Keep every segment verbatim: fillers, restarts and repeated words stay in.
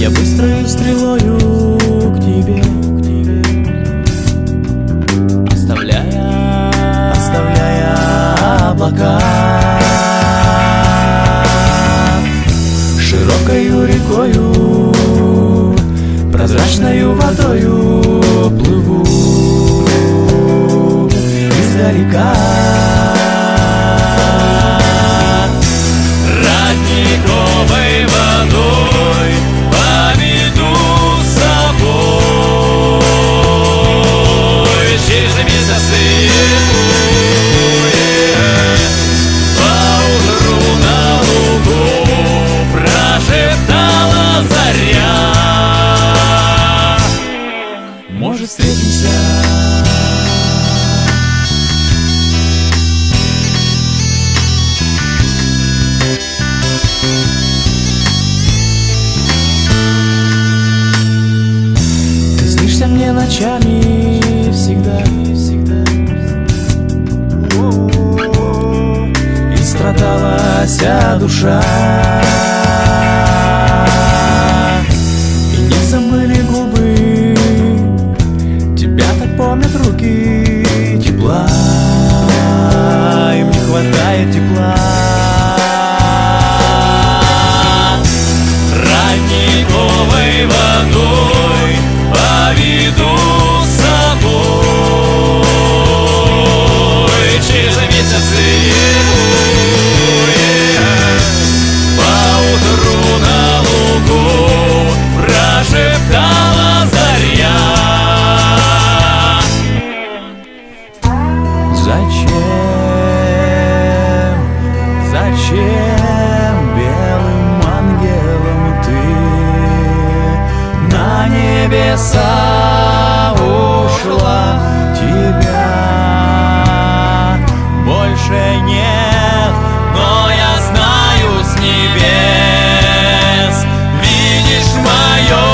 Я быстрою стрелою к тебе, к тебе, оставляя, оставляя облака. Широкою рекою, прозрачною водою плыву издалека. Родниковой водой поведу с собой через месяцы. Поутру на лугу прошептала заря: может, встретимся. Ты снишься мне ночами всегда, всегда. И страдалася душа, и не забыли губы, тебя так помнят руки. Тепла, им не хватает тепла. Родниковой водой поведу с собой через месяцы. Поутру на лугу прошептала заря: зачем, зачем белым ангелом ты на небеса ушла? Тебя больше нет, но я знаю с небес видишь мое.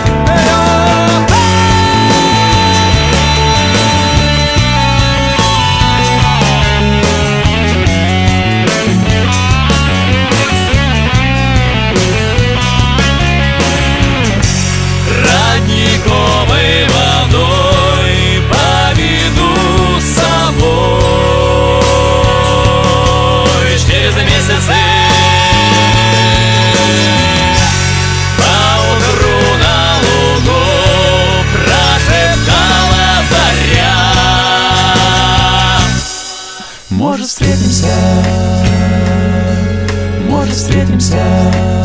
Родниковой водой поведу с собой через месяцы. Поутру на лугу прошептала заря: может, встретимся, может, встретимся.